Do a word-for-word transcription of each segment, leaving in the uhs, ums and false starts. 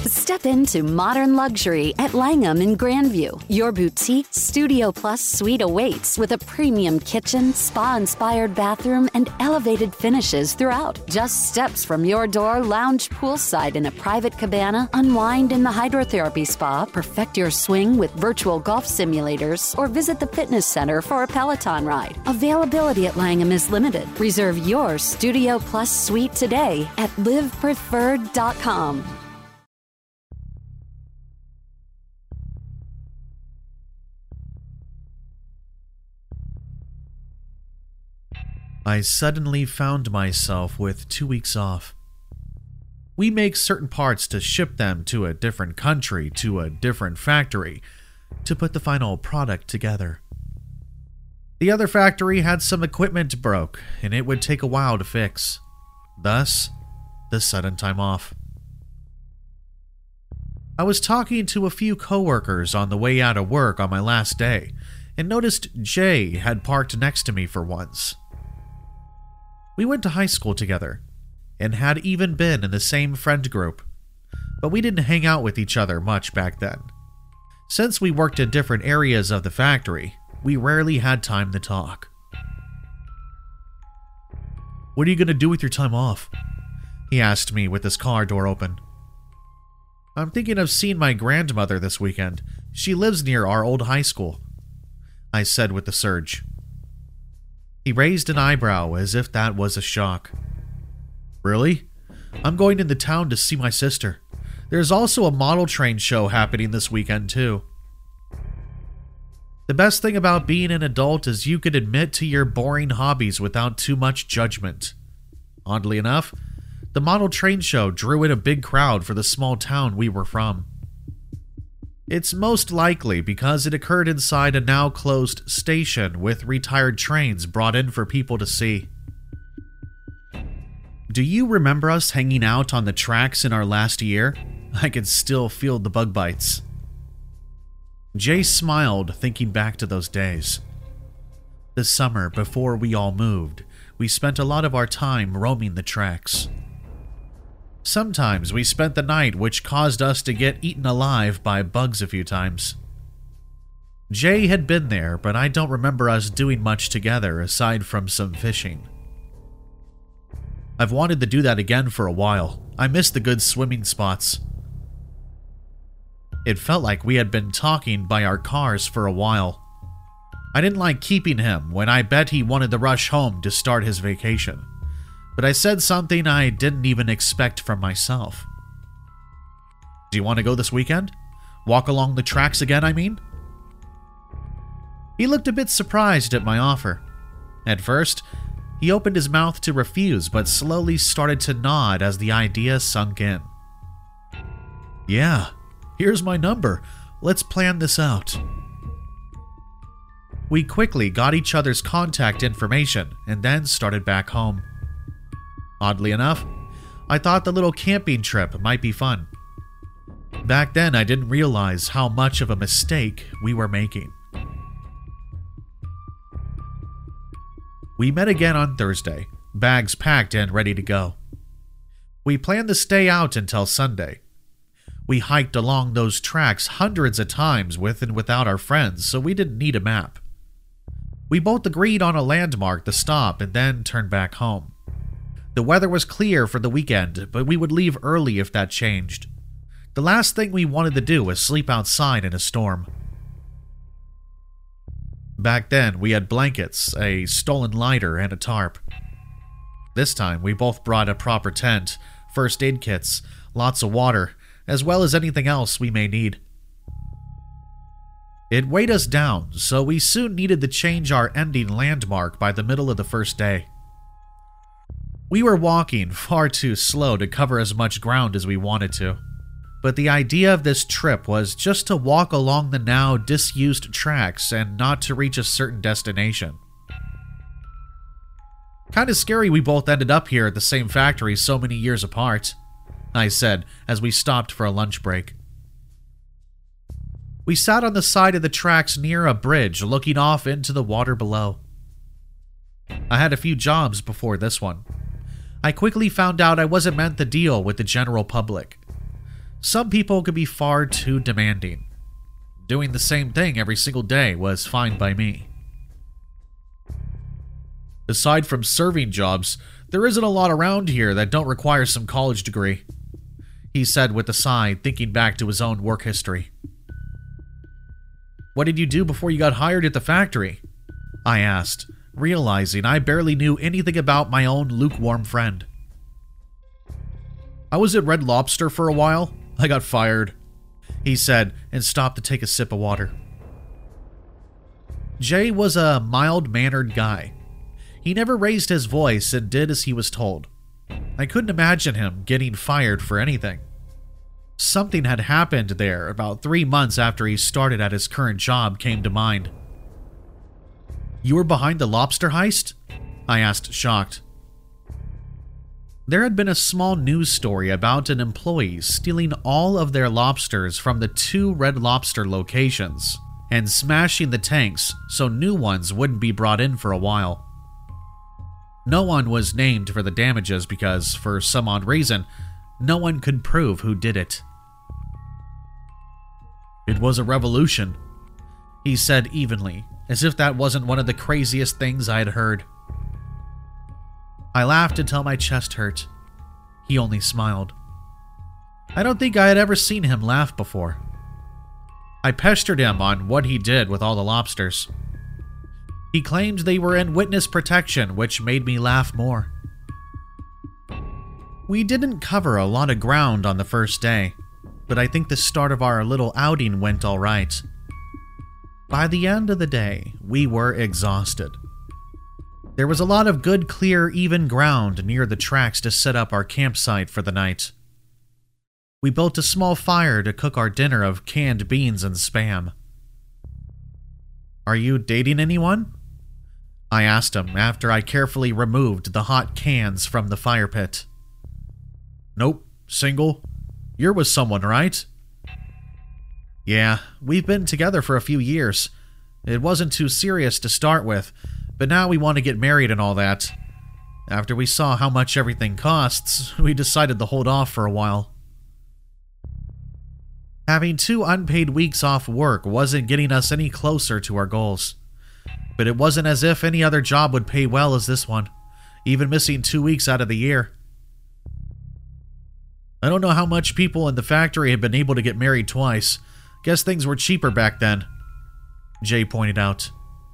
Step into modern luxury at Langham in Grandview. Your boutique Studio Plus suite awaits with a premium kitchen, spa-inspired bathroom, and elevated finishes throughout. Just steps from your door, lounge poolside in a private cabana, unwind in the hydrotherapy spa, perfect your swing with virtual golf simulators, or visit the fitness center for a Peloton ride. Availability at Langham is limited. Reserve your Studio Plus suite today at live preferred dot com. I suddenly found myself with two weeks off. We make certain parts to ship them to a different country, to a different factory, to put the final product together. The other factory had some equipment broke, and it would take a while to fix. Thus, the sudden time off. I was talking to a few coworkers on the way out of work on my last day, and noticed Jay had parked next to me for once. We went to high school together, and had even been in the same friend group, but we didn't hang out with each other much back then. Since we worked in different areas of the factory, we rarely had time to talk. "What are you going to do with your time off?" he asked me with his car door open. "I'm thinking of seeing my grandmother this weekend. She lives near our old high school," I said with a surge. He raised an eyebrow as if that was a shock. "Really? I'm going into town to see my sister. There's also a model train show happening this weekend too." The best thing about being an adult is you can admit to your boring hobbies without too much judgment. Oddly enough, the model train show drew in a big crowd for the small town we were from. It's most likely because it occurred inside a now closed station with retired trains brought in for people to see. "Do you remember us hanging out on the tracks in our last year? I can still feel the bug bites." Jay smiled, thinking back to those days. The summer before we all moved, we spent a lot of our time roaming the tracks. Sometimes we spent the night, which caused us to get eaten alive by bugs a few times. Jay had been there, but I don't remember us doing much together aside from some fishing. I've wanted to do that again for a while. I miss the good swimming spots. It felt like we had been talking by our cars for a while. I didn't like keeping him when I bet he wanted to rush home to start his vacation. But I said something I didn't even expect from myself. "Do you want to go this weekend? Walk along the tracks again, I mean?" He looked a bit surprised at my offer. At first, he opened his mouth to refuse, but slowly started to nod as the idea sunk in. "Yeah, here's my number. Let's plan this out." We quickly got each other's contact information and then started back home. Oddly enough, I thought the little camping trip might be fun. Back then, I didn't realize how much of a mistake we were making. We met again on Thursday, bags packed and ready to go. We planned to stay out until Sunday. We hiked along those tracks hundreds of times with and without our friends, so we didn't need a map. We both agreed on a landmark to stop and then turn back home. The weather was clear for the weekend, but we would leave early if that changed. The last thing we wanted to do was sleep outside in a storm. Back then, we had blankets, a stolen lighter, and a tarp. This time, we both brought a proper tent, first aid kits, lots of water, as well as anything else we may need. It weighed us down, so we soon needed to change our ending landmark by the middle of the first day. We were walking far too slow to cover as much ground as we wanted to, but the idea of this trip was just to walk along the now disused tracks and not to reach a certain destination. "Kinda scary we both ended up here at the same factory so many years apart," I said as we stopped for a lunch break. We sat on the side of the tracks near a bridge looking off into the water below. I had a few jobs before this one. I quickly found out I wasn't meant to deal with the general public. Some people could be far too demanding. Doing the same thing every single day was fine by me. Aside from serving jobs, there isn't a lot around here that don't require some college degree, he said with a sigh, thinking back to his own work history. What did you do before you got hired at the factory? I asked, realizing I barely knew anything about my own lukewarm friend. I was at Red Lobster for a while. I got fired, he said, and stopped to take a sip of water. Jay was a mild-mannered guy. He never raised his voice and did as he was told. I couldn't imagine him getting fired for anything. Something had happened there about three months after he started at his current job came to mind. You were behind the lobster heist? I asked, shocked. There had been a small news story about an employee stealing all of their lobsters from the two Red Lobster locations and smashing the tanks so new ones wouldn't be brought in for a while. No one was named for the damages because, for some odd reason, no one could prove who did it. It was a revolution, he said evenly, as if that wasn't one of the craziest things I had heard. I laughed until my chest hurt. He only smiled. I don't think I had ever seen him laugh before. I pestered him on what he did with all the lobsters. He claimed they were in witness protection, which made me laugh more. We didn't cover a lot of ground on the first day, but I think the start of our little outing went all right. By the end of the day, we were exhausted. There was a lot of good, clear, even ground near the tracks to set up our campsite for the night. We built a small fire to cook our dinner of canned beans and Spam. Are you dating anyone? I asked him after I carefully removed the hot cans from the fire pit. Nope, single. You're with someone, right? Yeah, we've been together for a few years. It wasn't too serious to start with, but now we want to get married and all that. After we saw how much everything costs, we decided to hold off for a while. Having two unpaid weeks off work wasn't getting us any closer to our goals. But it wasn't as if any other job would pay well as this one, even missing two weeks out of the year. I don't know how much people in the factory have been able to get married twice. Guess things were cheaper back then, Jay pointed out.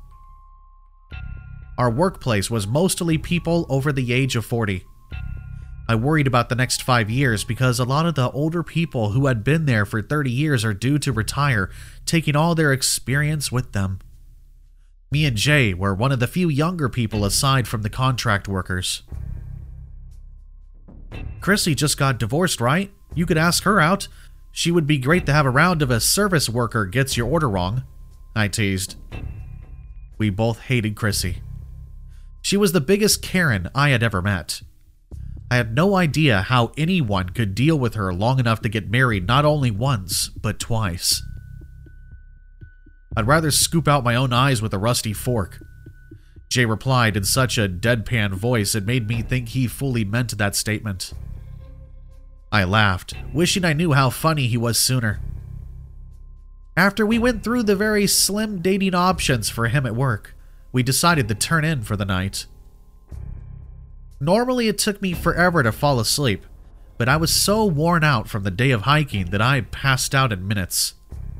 Our workplace was mostly people over the age of forty. I worried about the next five years because a lot of the older people who had been there for thirty years are due to retire, taking all their experience with them. Me and Jay were one of the few younger people aside from the contract workers. Chrissy just got divorced, right? You could ask her out. She would be great to have around if a service worker gets your order wrong, I teased. We both hated Chrissy. She was the biggest Karen I had ever met. I had no idea how anyone could deal with her long enough to get married not only once, but twice. I'd rather scoop out my own eyes with a rusty fork, Jay replied in such a deadpan voice it made me think he fully meant that statement. I laughed, wishing I knew how funny he was sooner. After we went through the very slim dating options for him at work, we decided to turn in for the night. Normally it took me forever to fall asleep, but I was so worn out from the day of hiking that I passed out in minutes.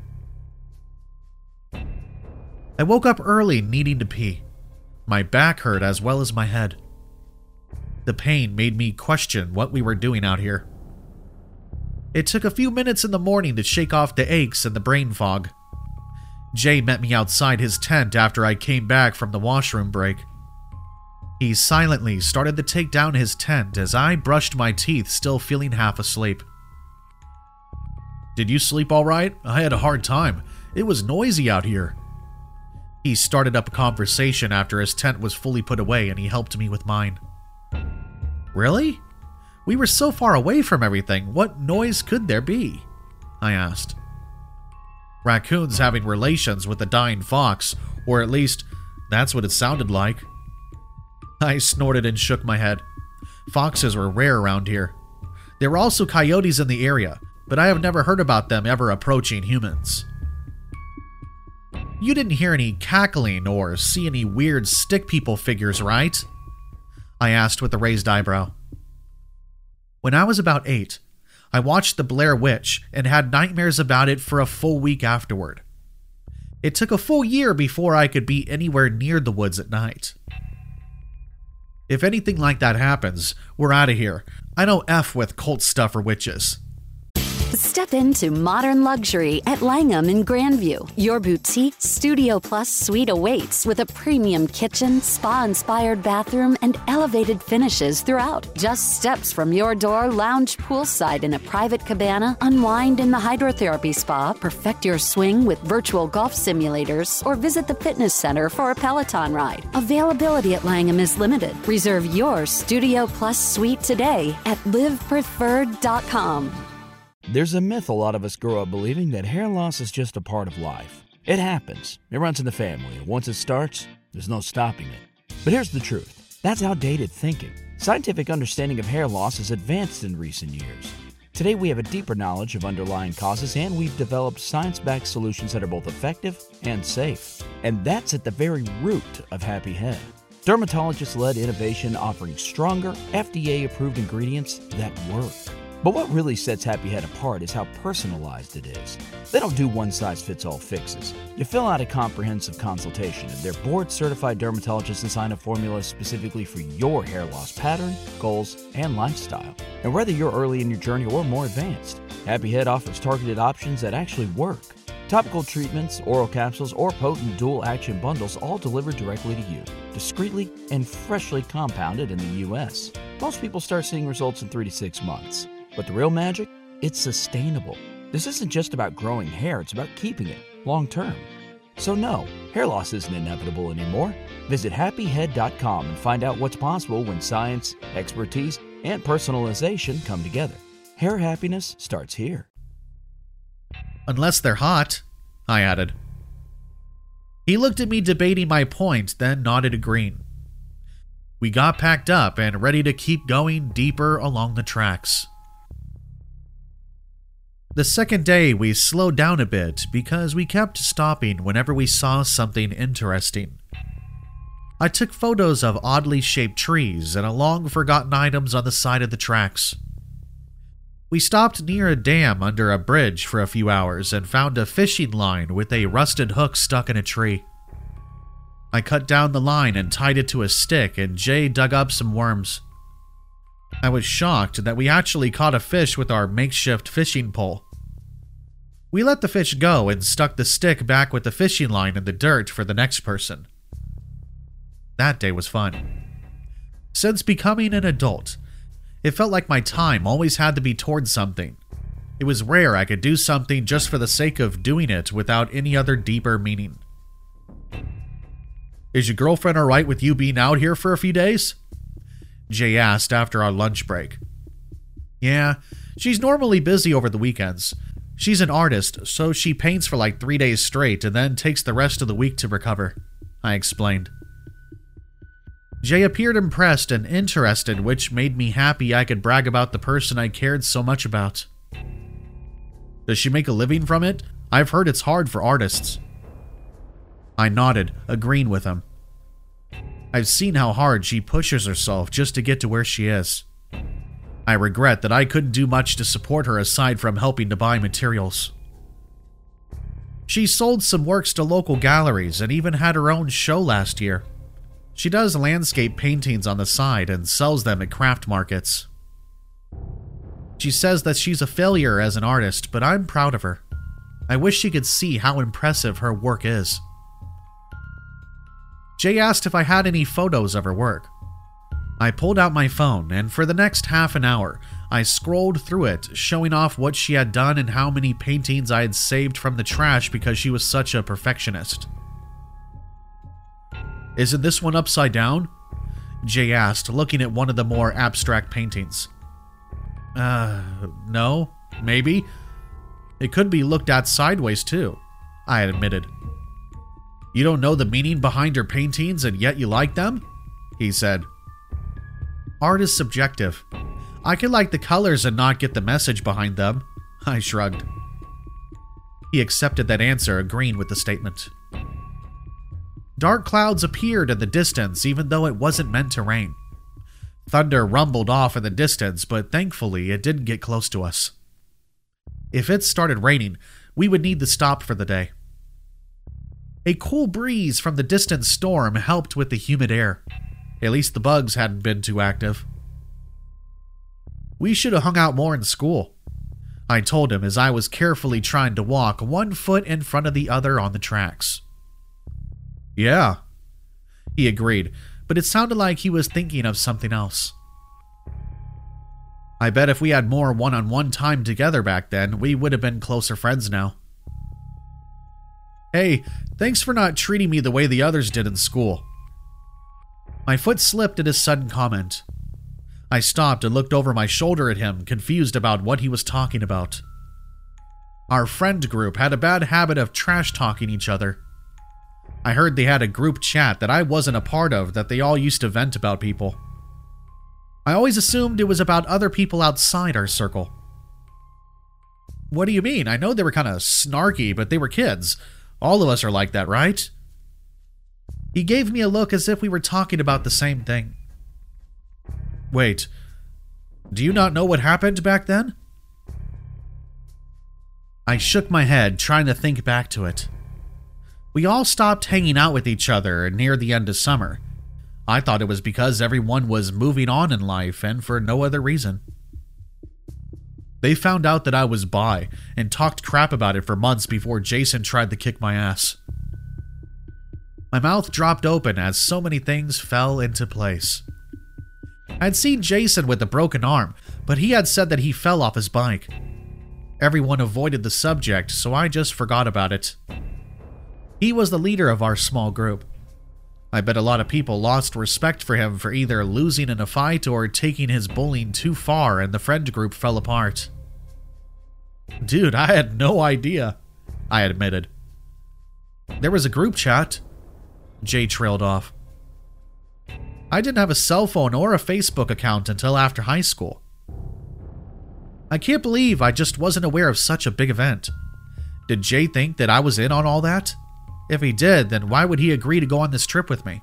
I woke up early needing to pee. My back hurt as well as my head. The pain made me question what we were doing out here. It took a few minutes in the morning to shake off the aches and the brain fog. Jay met me outside his tent after I came back from the washroom break. He silently started to take down his tent as I brushed my teeth, still feeling half asleep. Did you sleep all right? I had a hard time. It was noisy out here. He started up a conversation after his tent was fully put away and he helped me with mine. Really? We were so far away from everything. What noise could there be? I asked. Raccoons having relations with a dying fox, or at least that's what it sounded like. I snorted and shook my head. Foxes were rare around here. There were also coyotes in the area, but I have never heard about them ever approaching humans. You didn't hear any cackling or see any weird stick people figures, right? I asked with a raised eyebrow. When I was about eight, I watched The Blair Witch and had nightmares about it for a full week afterward. It took a full year before I could be anywhere near the woods at night. If anything like that happens, we're out of here. I don't F with cult stuff or witches. Step into modern luxury at Langham in Grandview. Your boutique Studio Plus suite awaits with a premium kitchen, spa-inspired bathroom, and elevated finishes throughout. Just steps from your door, lounge poolside in a private cabana, unwind in the hydrotherapy spa, perfect your swing with virtual golf simulators, or visit the fitness center for a Peloton ride. Availability at Langham is limited. Reserve your Studio Plus suite today at live preferred dot com. There's a myth a lot of us grow up believing that hair loss is just a part of life. It happens. It runs in the family, and once it starts, there's no stopping it. But here's the truth. That's outdated thinking. Scientific understanding of hair loss has advanced in recent years. Today we have a deeper knowledge of underlying causes, and we've developed science-backed solutions that are both effective and safe. And that's at the very root of Happy Head. Dermatologist-led innovation offering stronger, F D A-approved ingredients that work. But what really sets Happy Head apart is how personalized it is. They don't do one-size-fits-all fixes. You fill out a comprehensive consultation, and their board-certified dermatologists design a formula specifically for your hair loss pattern, goals, and lifestyle. And whether you're early in your journey or more advanced, Happy Head offers targeted options that actually work. Topical treatments, oral capsules, or potent dual-action bundles all delivered directly to you, discreetly and freshly compounded in the U S. Most people start seeing results in three to six months. But the real magic? It's sustainable. This isn't just about growing hair, it's about keeping it long term. So no, hair loss isn't inevitable anymore. Visit happy head dot com and find out what's possible when science, expertise, and personalization come together. Hair happiness starts here. Unless they're hot, I added. He looked at me debating my point, then nodded agreeing. We got packed up and ready to keep going deeper along the tracks. The second day, we slowed down a bit because we kept stopping whenever we saw something interesting. I took photos of oddly shaped trees and long-forgotten items on the side of the tracks. We stopped near a dam under a bridge for a few hours and found a fishing line with a rusted hook stuck in a tree. I cut down the line and tied it to a stick, and Jay dug up some worms. I was shocked that we actually caught a fish with our makeshift fishing pole. We let the fish go and stuck the stick back with the fishing line in the dirt for the next person. That day was fun. Since becoming an adult, it felt like my time always had to be towards something. It was rare I could do something just for the sake of doing it without any other deeper meaning. Is your girlfriend alright with you being out here for a few days? Jay asked after our lunch break. Yeah, she's normally busy over the weekends. She's an artist, so she paints for like three days straight and then takes the rest of the week to recover, I explained. Jay appeared impressed and interested, which made me happy I could brag about the person I cared so much about. Does she make a living from it? I've heard it's hard for artists. I nodded, agreeing with him. I've seen how hard she pushes herself just to get to where she is. I regret that I couldn't do much to support her aside from helping to buy materials. She sold some works to local galleries and even had her own show last year. She does landscape paintings on the side and sells them at craft markets. She says that she's a failure as an artist, but I'm proud of her. I wish she could see how impressive her work is. Jay asked if I had any photos of her work. I pulled out my phone, and for the next half an hour, I scrolled through it, showing off what she had done and how many paintings I had saved from the trash because she was such a perfectionist. Isn't this one upside down? Jay asked, looking at one of the more abstract paintings. Uh, no, maybe. It could be looked at sideways too, I admitted. You don't know the meaning behind her paintings and yet you like them? He said. Art is subjective. I could like the colors and not get the message behind them. I shrugged. He accepted that answer, agreeing with the statement. Dark clouds appeared in the distance, even though it wasn't meant to rain. Thunder rumbled off in the distance, but thankfully it didn't get close to us. If it started raining, we would need to stop for the day. A cool breeze from the distant storm helped with the humid air. At least the bugs hadn't been too active. We should have hung out more in school, I told him as I was carefully trying to walk one foot in front of the other on the tracks. Yeah, he agreed, but it sounded like he was thinking of something else. I bet if we had more one-on-one time together back then, we would have been closer friends now. Hey, thanks for not treating me the way the others did in school. My foot slipped at his sudden comment. I stopped and looked over my shoulder at him, confused about what he was talking about. Our friend group had a bad habit of trash-talking each other. I heard they had a group chat that I wasn't a part of that they all used to vent about people. I always assumed it was about other people outside our circle. What do you mean? I know they were kind of snarky, but they were kids. All of us are like that, right? He gave me a look as if we were talking about the same thing. Wait, do you not know what happened back then? I shook my head, trying to think back to it. We all stopped hanging out with each other near the end of summer. I thought it was because everyone was moving on in life and for no other reason. They found out that I was bi and talked crap about it for months before Jason tried to kick my ass. My mouth dropped open as so many things fell into place. I'd seen Jason with a broken arm, but he had said that he fell off his bike. Everyone avoided the subject, so I just forgot about it. He was the leader of our small group. I bet a lot of people lost respect for him for either losing in a fight or taking his bullying too far, and the friend group fell apart. Dude, I had no idea, I admitted. There was a group chat. Jay trailed off. I didn't have a cell phone or a Facebook account until after high school. I can't believe I just wasn't aware of such a big event. Did Jay think that I was in on all that? If he did, then why would he agree to go on this trip with me?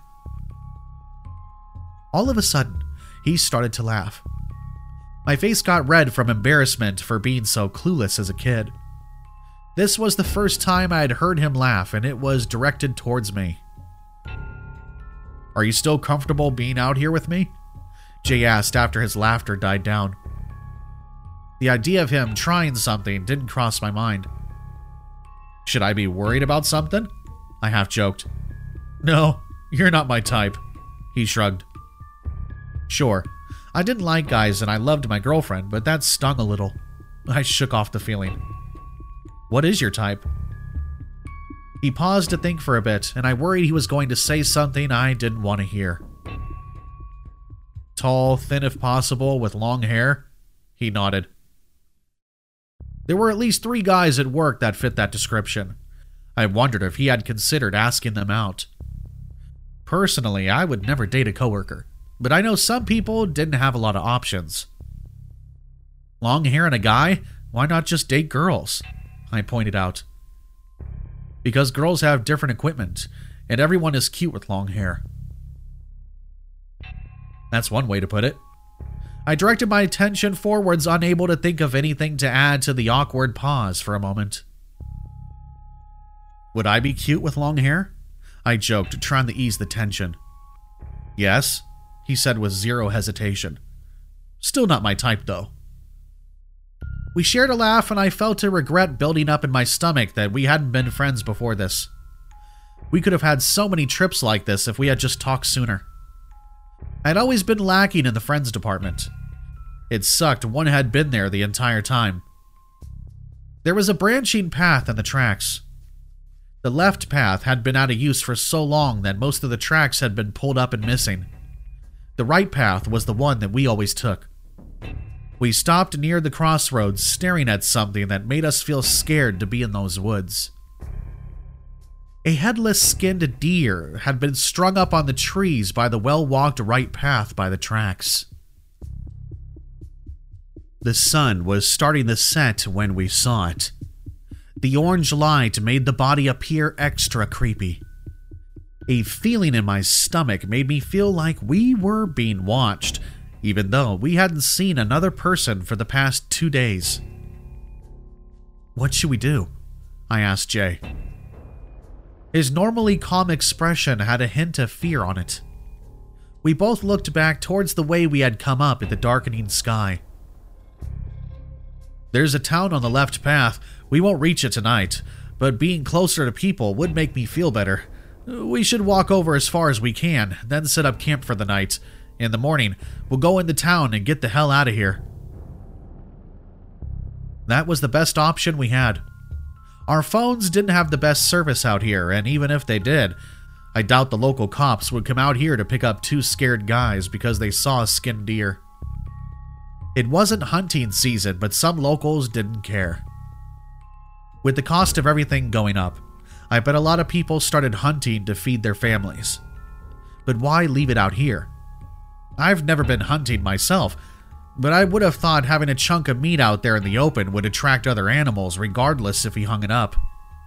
All of a sudden, he started to laugh. My face got red from embarrassment for being so clueless as a kid. This was the first time I had heard him laugh, and it was directed towards me. Are you still comfortable being out here with me? Jay asked after his laughter died down. The idea of him trying something didn't cross my mind. Should I be worried about something? I half joked. No, you're not my type, he shrugged. Sure, I didn't like guys and I loved my girlfriend, but that stung a little. I shook off the feeling. What is your type? He paused to think for a bit, and I worried he was going to say something I didn't want to hear. Tall, thin if possible, with long hair? He nodded. There were at least three guys at work that fit that description. I wondered if he had considered asking them out. Personally, I would never date a coworker, but I know some people didn't have a lot of options. Long hair and a guy? Why not just date girls? I pointed out. Because girls have different equipment, and everyone is cute with long hair. That's one way to put it. I directed my attention forwards, unable to think of anything to add to the awkward pause for a moment. Would I be cute with long hair? I joked, trying to ease the tension. Yes, he said with zero hesitation. Still not my type, though. We shared a laugh, and I felt a regret building up in my stomach that we hadn't been friends before this. We could have had so many trips like this if we had just talked sooner. I'd always been lacking in the friends department. It sucked one had been there the entire time. There was a branching path in the tracks. The left path had been out of use for so long that most of the tracks had been pulled up and missing. The right path was the one that we always took. We stopped near the crossroads, staring at something that made us feel scared to be in those woods. A headless skinned deer had been strung up on the trees by the well-walked right path by the tracks. The sun was starting to set when we saw it. The orange light made the body appear extra creepy. A feeling in my stomach made me feel like we were being watched, even though we hadn't seen another person for the past two days. "What should we do?" I asked Jay. His normally calm expression had a hint of fear on it. We both looked back towards the way we had come up in the darkening sky. "There's a town on the left path. We won't reach it tonight, but being closer to people would make me feel better. We should walk over as far as we can, then set up camp for the night. In the morning, we'll go into town and get the hell out of here." That was the best option we had. Our phones didn't have the best service out here, and even if they did, I doubt the local cops would come out here to pick up two scared guys because they saw a skinned deer. It wasn't hunting season, but some locals didn't care. With the cost of everything going up, I bet a lot of people started hunting to feed their families. But why leave it out here? I've never been hunting myself, but I would have thought having a chunk of meat out there in the open would attract other animals regardless if we hung it up.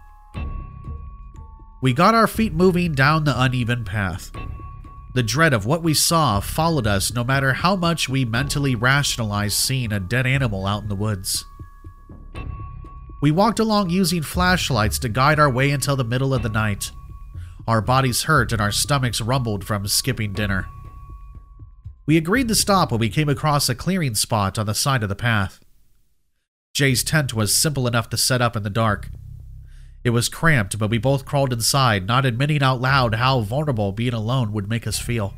We got our feet moving down the uneven path. The dread of what we saw followed us no matter how much we mentally rationalized seeing a dead animal out in the woods. We walked along using flashlights to guide our way until the middle of the night. Our bodies hurt and our stomachs rumbled from skipping dinner. We agreed to stop when we came across a clearing spot on the side of the path. Jay's tent was simple enough to set up in the dark. It was cramped, but we both crawled inside, not admitting out loud how vulnerable being alone would make us feel.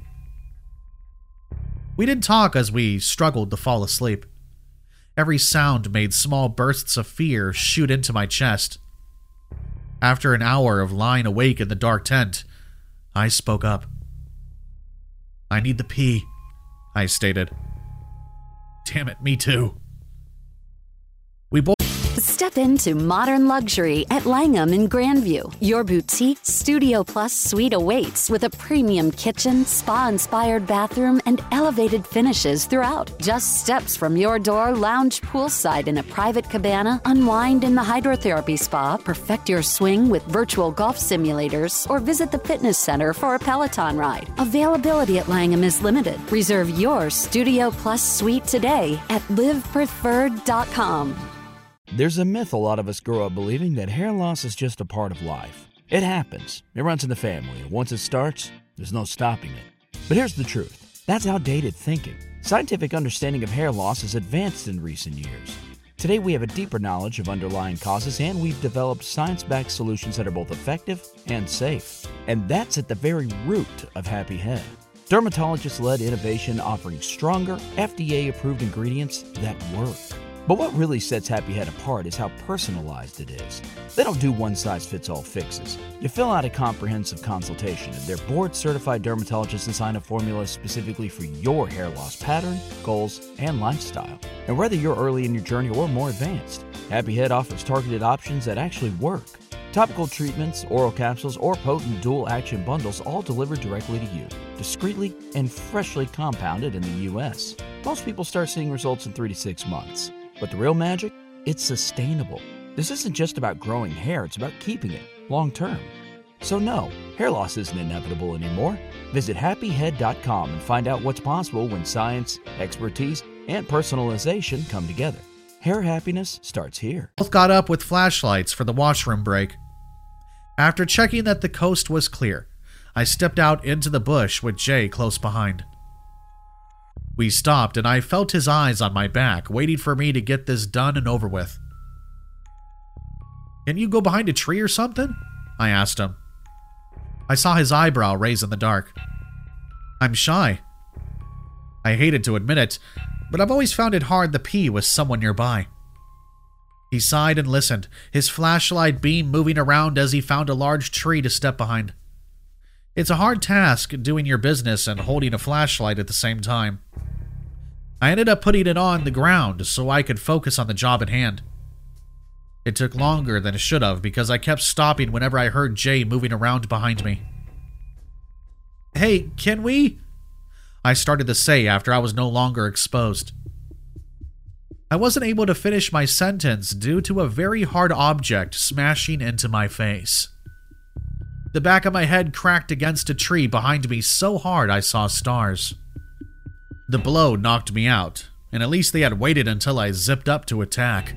We didn't talk as we struggled to fall asleep. Every sound made small bursts of fear shoot into my chest. After an hour of lying awake in the dark tent, I spoke up. "I need to pee," I stated. "Damn it, me too." We both Step into modern luxury at Langham in Grandview. Your boutique Studio Plus suite awaits with a premium kitchen, spa-inspired bathroom, and elevated finishes throughout. Just steps from your door, lounge poolside in a private cabana, unwind in the hydrotherapy spa, perfect your swing with virtual golf simulators, or visit the fitness center for a Peloton ride. Availability at Langham is limited. Reserve your Studio Plus suite today at live preferred dot com. There's a myth a lot of us grow up believing that hair loss is just a part of life. It happens. It runs in the family, and once it starts, there's no stopping it. But here's the truth. That's outdated thinking. Scientific understanding of hair loss has advanced in recent years. Today we have a deeper knowledge of underlying causes, and we've developed science-backed solutions that are both effective and safe. And that's at the very root of Happy Head. Dermatologist-led innovation offering stronger, F D A-approved ingredients that work. But what really sets Happy Head apart is how personalized it is. They don't do one-size-fits-all fixes. You fill out a comprehensive consultation, and their board-certified dermatologists design a formula specifically for your hair loss pattern, goals, and lifestyle. And whether you're early in your journey or more advanced, Happy Head offers targeted options that actually work. Topical treatments, oral capsules, or potent dual-action bundles all delivered directly to you, discreetly and freshly compounded in the U S. Most people start seeing results in three to six months. But the real magic? It's sustainable. This isn't just about growing hair, it's about keeping it long term. So no, hair loss isn't inevitable anymore. Visit happy head dot com and find out what's possible when science, expertise, and personalization come together. Hair happiness starts here. Both got up with flashlights for the washroom break. After checking that the coast was clear, I stepped out into the bush with Jay close behind. We stopped, and I felt his eyes on my back, waiting for me to get this done and over with. "Can you go behind a tree or something?" I asked him. I saw his eyebrow raise in the dark. "I'm shy." I hated to admit it, but I've always found it hard to pee with someone nearby. He sighed and listened, his flashlight beam moving around as he found a large tree to step behind. It's a hard task doing your business and holding a flashlight at the same time. I ended up putting it on the ground so I could focus on the job at hand. It took longer than it should have because I kept stopping whenever I heard Jay moving around behind me. "Hey, can we?" I started to say after I was no longer exposed. I wasn't able to finish my sentence due to a very hard object smashing into my face. The back of my head cracked against a tree behind me so hard I saw stars. The blow knocked me out, and at least they had waited until I zipped up to attack.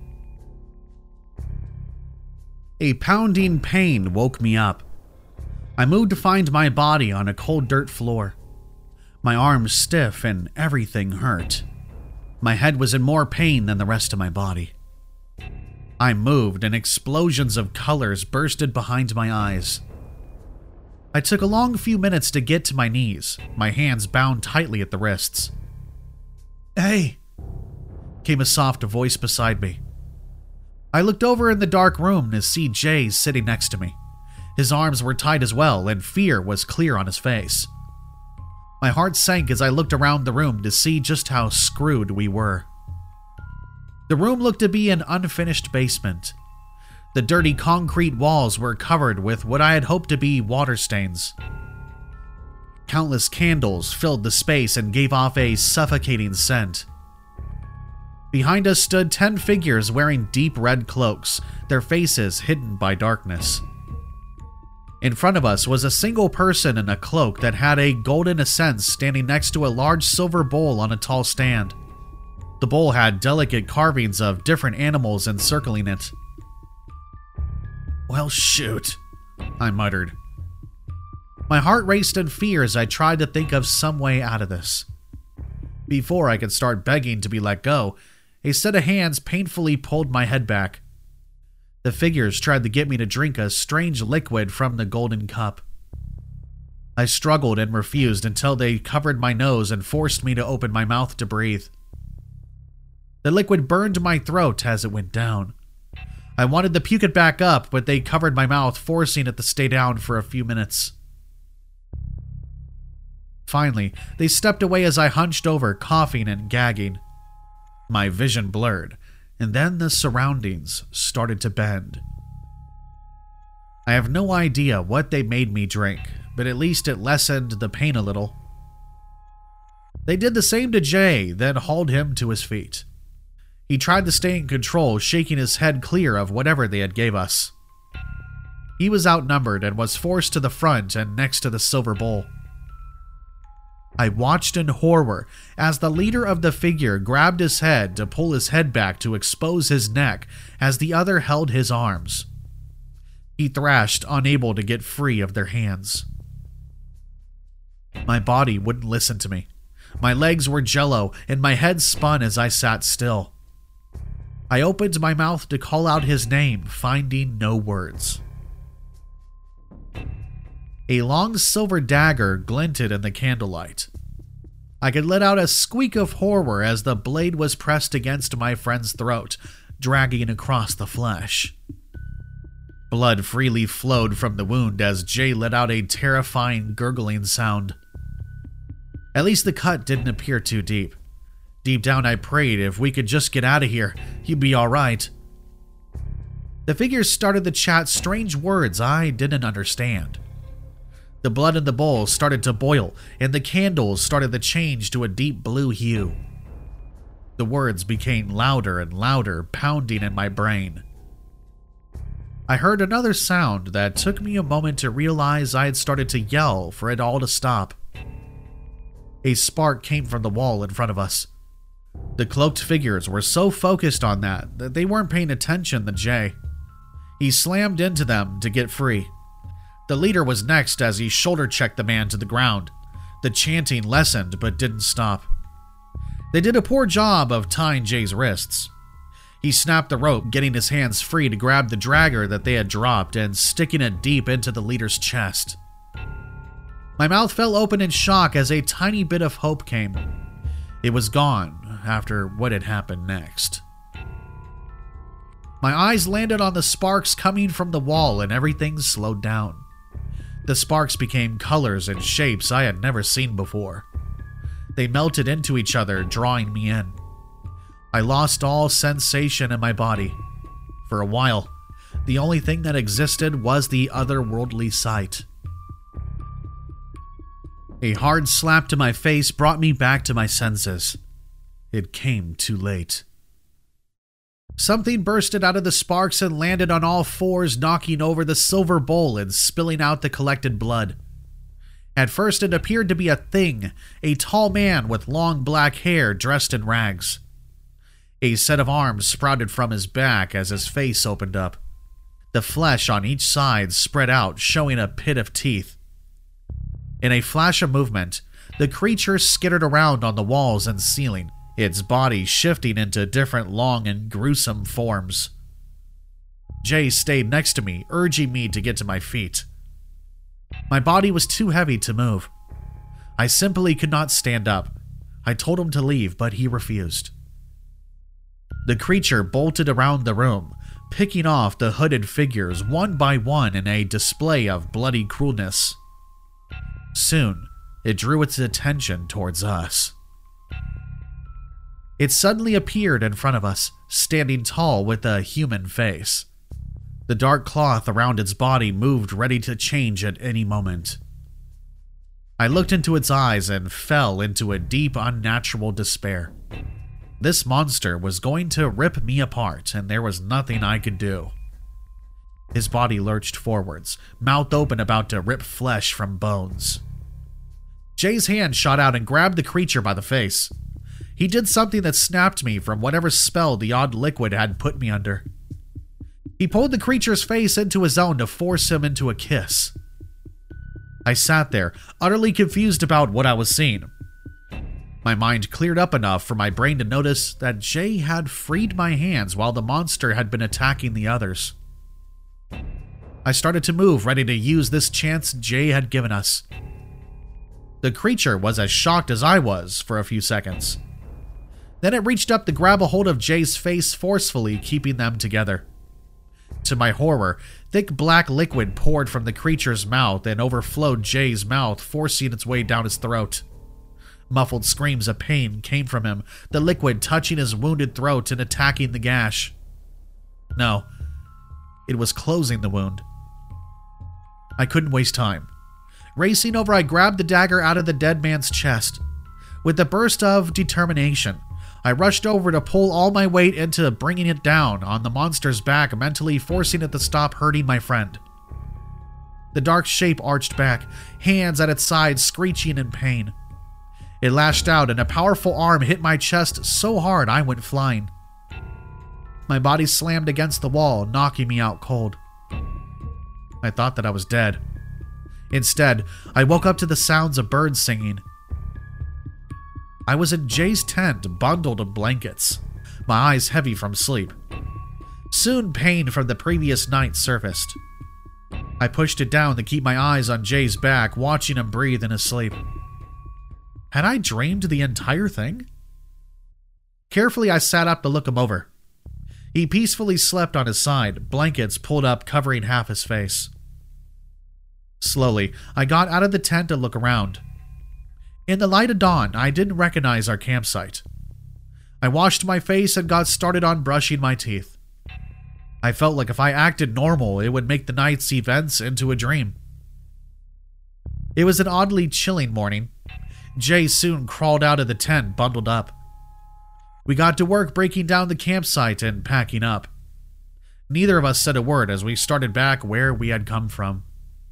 A pounding pain woke me up. I moved to find my body on a cold dirt floor. My arms stiff and everything hurt. My head was in more pain than the rest of my body. I moved and explosions of colors bursted behind my eyes. I took a long few minutes to get to my knees, my hands bound tightly at the wrists. "Hey," came a soft voice beside me. I looked over in the dark room to see Jay sitting next to me. His arms were tight as well, and fear was clear on his face. My heart sank as I looked around the room to see just how screwed we were. The room looked to be an unfinished basement. The dirty concrete walls were covered with what I had hoped to be water stains. Countless candles filled the space and gave off a suffocating scent. Behind us stood ten figures wearing deep red cloaks, their faces hidden by darkness. In front of us was a single person in a cloak that had a golden essence standing next to a large silver bowl on a tall stand. The bowl had delicate carvings of different animals encircling it. "Well, shoot," I muttered. My heart raced in fear as I tried to think of some way out of this. Before I could start begging to be let go, a set of hands painfully pulled my head back. The figures tried to get me to drink a strange liquid from the golden cup. I struggled and refused until they covered my nose and forced me to open my mouth to breathe. The liquid burned my throat as it went down. I wanted to puke it back up, but they covered my mouth, forcing it to stay down for a few minutes. Finally, they stepped away as I hunched over, coughing and gagging. My vision blurred, and then the surroundings started to bend. I have no idea what they made me drink, but at least it lessened the pain a little. They did the same to Jay, then hauled him to his feet. He tried to stay in control, shaking his head clear of whatever they had gave us. He was outnumbered and was forced to the front and next to the silver bowl. I watched in horror as the leader of the figure grabbed his head to pull his head back to expose his neck as the other held his arms. He thrashed, unable to get free of their hands. My body wouldn't listen to me. My legs were jello and my head spun as I sat still. I opened my mouth to call out his name, finding no words. A long silver dagger glinted in the candlelight. I could let out a squeak of horror as the blade was pressed against my friend's throat, dragging across the flesh. Blood freely flowed from the wound as Jay let out a terrifying gurgling sound. At least the cut didn't appear too deep. Deep down I prayed if we could just get out of here, he'd be alright. The figures started to chat strange words I didn't understand. The blood in the bowl started to boil, and the candles started to change to a deep blue hue. The words became louder and louder, pounding in my brain. I heard another sound that took me a moment to realize I had started to yell for it all to stop. A spark came from the wall in front of us. The cloaked figures were so focused on that that they weren't paying attention to Jay. He slammed into them to get free. The leader was next as he shoulder-checked the man to the ground. The chanting lessened but didn't stop. They did a poor job of tying Jay's wrists. He snapped the rope, getting his hands free to grab the dragger that they had dropped and sticking it deep into the leader's chest. My mouth fell open in shock as a tiny bit of hope came. It was gone after what had happened next. My eyes landed on the sparks coming from the wall and everything slowed down. The sparks became colors and shapes I had never seen before. They melted into each other, drawing me in. I lost all sensation in my body. For a while, the only thing that existed was the otherworldly sight. A hard slap to my face brought me back to my senses. It came too late. Something bursted out of the sparks and landed on all fours, knocking over the silver bowl and spilling out the collected blood. At first it appeared to be a thing, a tall man with long black hair dressed in rags. A set of arms sprouted from his back as his face opened up. The flesh on each side spread out, showing a pit of teeth. In a flash of movement, the creature skittered around on the walls and ceiling, its body shifting into different long and gruesome forms. Jay stayed next to me, urging me to get to my feet. My body was too heavy to move. I simply could not stand up. I told him to leave, but he refused. The creature bolted around the room, picking off the hooded figures one by one in a display of bloody cruelness. Soon, it drew its attention towards us. It suddenly appeared in front of us, standing tall with a human face. The dark cloth around its body moved, ready to change at any moment. I looked into its eyes and fell into a deep, unnatural despair. This monster was going to rip me apart, and there was nothing I could do. His body lurched forwards, mouth open, about to rip flesh from bones. Jay's hand shot out and grabbed the creature by the face. He did something that snapped me from whatever spell the odd liquid had put me under. He pulled the creature's face into his own to force him into a kiss. I sat there, utterly confused about what I was seeing. My mind cleared up enough for my brain to notice that Jay had freed my hands while the monster had been attacking the others. I started to move, ready to use this chance Jay had given us. The creature was as shocked as I was for a few seconds. Then it reached up to grab a hold of Jay's face, forcefully keeping them together. To my horror, thick black liquid poured from the creature's mouth and overflowed Jay's mouth, forcing its way down his throat. Muffled screams of pain came from him, the liquid touching his wounded throat and attacking the gash. No, it was closing the wound. I couldn't waste time. Racing over, I grabbed the dagger out of the dead man's chest. With a burst of determination, I rushed over to pull all my weight into bringing it down on the monster's back, mentally forcing it to stop hurting my friend. The dark shape arched back, hands at its sides screeching in pain. It lashed out and a powerful arm hit my chest so hard I went flying. My body slammed against the wall, knocking me out cold. I thought that I was dead. Instead, I woke up to the sounds of birds singing. I was in Jay's tent, bundled in blankets, my eyes heavy from sleep. Soon pain from the previous night surfaced. I pushed it down to keep my eyes on Jay's back, watching him breathe in his sleep. Had I dreamed the entire thing? Carefully, I sat up to look him over. He peacefully slept on his side, blankets pulled up covering half his face. Slowly, I got out of the tent to look around. In the light of dawn, I didn't recognize our campsite. I washed my face and got started on brushing my teeth. I felt like if I acted normal, it would make the night's events into a dream. It was an oddly chilling morning. Jay soon crawled out of the tent, bundled up. We got to work breaking down the campsite and packing up. Neither of us said a word as we started back where we had come from.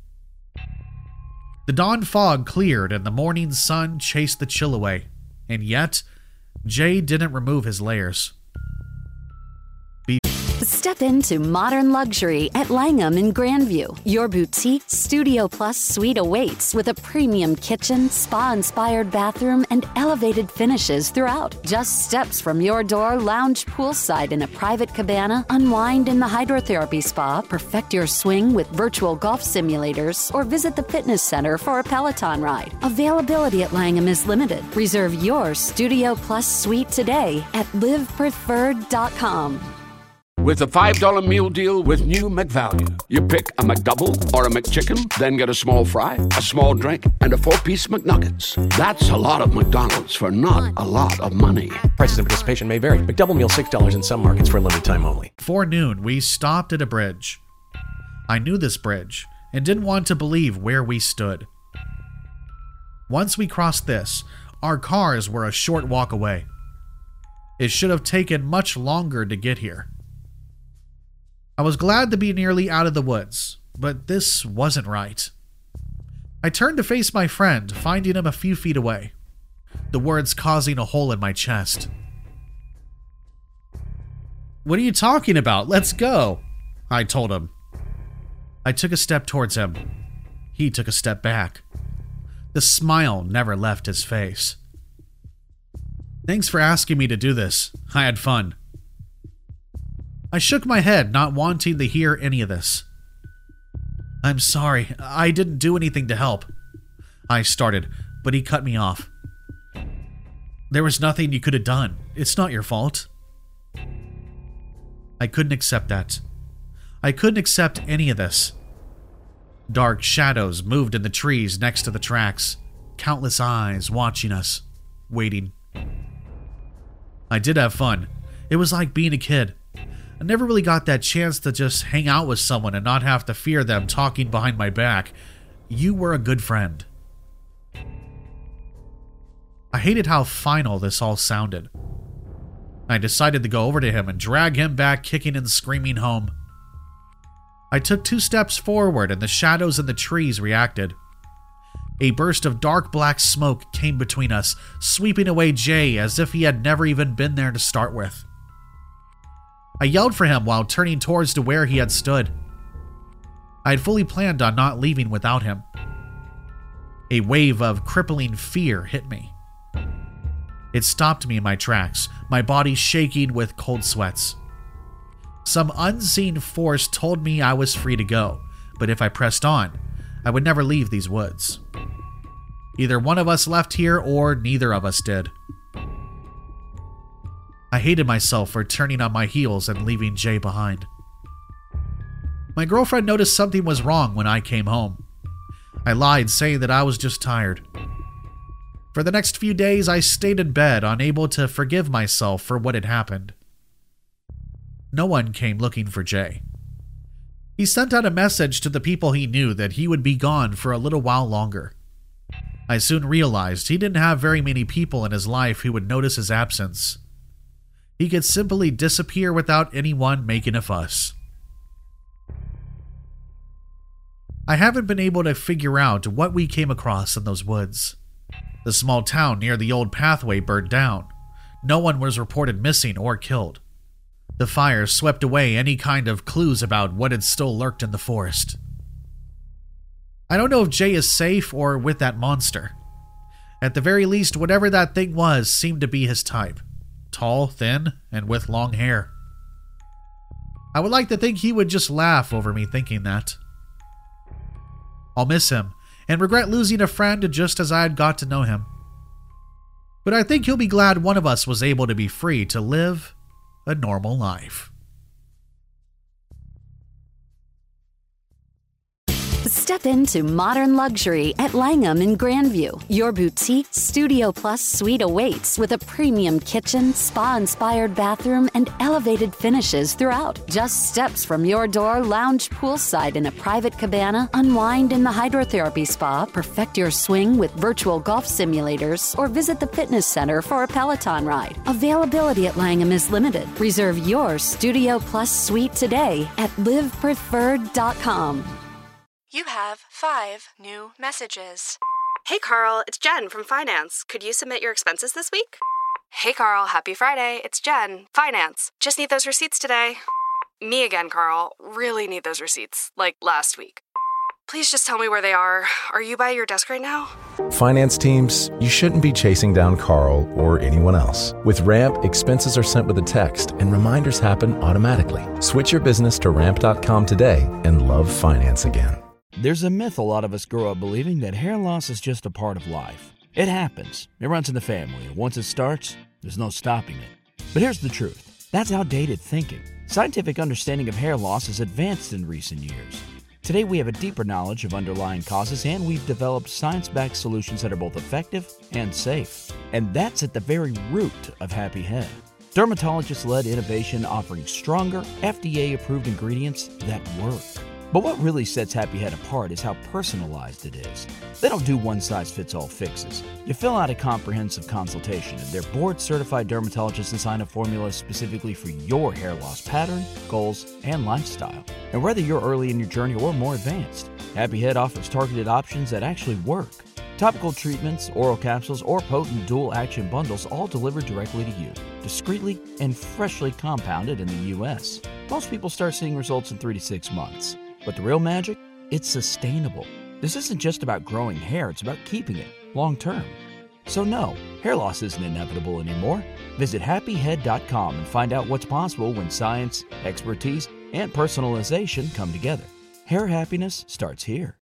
The dawn fog cleared and the morning sun chased the chill away, and yet, Jay didn't remove his layers. Be- Step into modern luxury at Langham in Grandview. Your boutique Studio Plus suite awaits with a premium kitchen, spa-inspired bathroom, and elevated finishes throughout. Just steps from your door, lounge poolside in a private cabana, unwind in the hydrotherapy spa, perfect your swing with virtual golf simulators, or visit the fitness center for a Peloton ride. Availability at Langham is limited. Reserve your Studio Plus suite today at live preferred dot com. With the five dollar meal deal with new McValue. You pick a McDouble or a McChicken, then get a small fry, a small drink, and a four-piece McNuggets. That's a lot of McDonald's for not a lot of money. Prices and participation may vary. McDouble meal six dollars in some markets for a limited time only. Before noon, we stopped at a bridge. I knew this bridge and didn't want to believe where we stood. Once we crossed this, our cars were a short walk away. It should have taken much longer to get here. I was glad to be nearly out of the woods, but this wasn't right. I turned to face my friend, finding him a few feet away, the words causing a hole in my chest. "What are you talking about? Let's go," I told him. I took a step towards him. He took a step back. The smile never left his face. "Thanks for asking me to do this. I had fun." I shook my head, not wanting to hear any of this. "I'm sorry. I didn't do anything to help," I started, but he cut me off. "There was nothing you could have done. It's not your fault." I couldn't accept that. I couldn't accept any of this. Dark shadows moved in the trees next to the tracks, countless eyes watching us, waiting. I did have fun. It was like being a kid. I never really got that chance to just hang out with someone and not have to fear them talking behind my back. You were a good friend. I hated how final this all sounded. I decided to go over to him and drag him back, kicking and screaming home. I took two steps forward and the shadows in the trees reacted. A burst of dark black smoke came between us, sweeping away Jay as if he had never even been there to start with. I yelled for him while turning towards to where he had stood. I had fully planned on not leaving without him. A wave of crippling fear hit me. It stopped me in my tracks, my body shaking with cold sweats. Some unseen force told me I was free to go, but if I pressed on, I would never leave these woods. Either one of us left here or neither of us did. I hated myself for turning on my heels and leaving Jay behind. My girlfriend noticed something was wrong when I came home. I lied, saying that I was just tired. For the next few days, I stayed in bed, unable to forgive myself for what had happened. No one came looking for Jay. He sent out a message to the people he knew that he would be gone for a little while longer. I soon realized he didn't have very many people in his life who would notice his absence. He could simply disappear without anyone making a fuss. I haven't been able to figure out what we came across in those woods. The small town near the old pathway burned down. No one was reported missing or killed. The fire swept away any kind of clues about what had still lurked in the forest. I don't know if Jay is safe or with that monster. At the very least, whatever that thing was seemed to be his type. Tall, thin, and with long hair. I would like to think he would just laugh over me thinking that. I'll miss him, and regret losing a friend just as I had got to know him. But I think he'll be glad one of us was able to be free to live a normal life. Step into modern luxury at Langham in Grandview. Your boutique Studio Plus suite awaits with a premium kitchen, spa-inspired bathroom, and elevated finishes throughout. Just steps from your door, lounge poolside in a private cabana, unwind in the hydrotherapy spa, perfect your swing with virtual golf simulators, or visit the fitness center for a Peloton ride. Availability at Langham is limited. Reserve your Studio Plus suite today at live preferred dot com. You have five new messages. Hey, Carl, it's Jen from Finance. Could you submit your expenses this week? Hey, Carl, happy Friday. It's Jen, Finance. Just need those receipts today. Me again, Carl. Really need those receipts, like last week. Please just tell me where they are. Are you by your desk right now? Finance teams, you shouldn't be chasing down Carl or anyone else. With Ramp, expenses are sent with a text and reminders happen automatically. Switch your business to ramp dot com today and love finance again. There's a myth a lot of us grow up believing that hair loss is just a part of life. It happens. It runs in the family, and once it starts, there's no stopping it. But here's the truth. That's outdated thinking. Scientific understanding of hair loss has advanced in recent years. Today we have a deeper knowledge of underlying causes, and we've developed science-backed solutions that are both effective and safe. And that's at the very root of Happy Head. Dermatologist-led innovation offering stronger, F D A-approved ingredients that work. But what really sets Happy Head apart is how personalized it is. They don't do one-size-fits-all fixes. You fill out a comprehensive consultation, and their board-certified dermatologists assign a formula specifically for your hair loss pattern, goals, and lifestyle. And whether you're early in your journey or more advanced, Happy Head offers targeted options that actually work. Topical treatments, oral capsules, or potent dual-action bundles all delivered directly to you, discreetly and freshly compounded in the U S. Most people start seeing results in three to six months. But the real magic? It's sustainable. This isn't just about growing hair, it's about keeping it long term. So no, hair loss isn't inevitable anymore. Visit happy head dot com and find out what's possible when science, expertise, and personalization come together. Hair happiness starts here.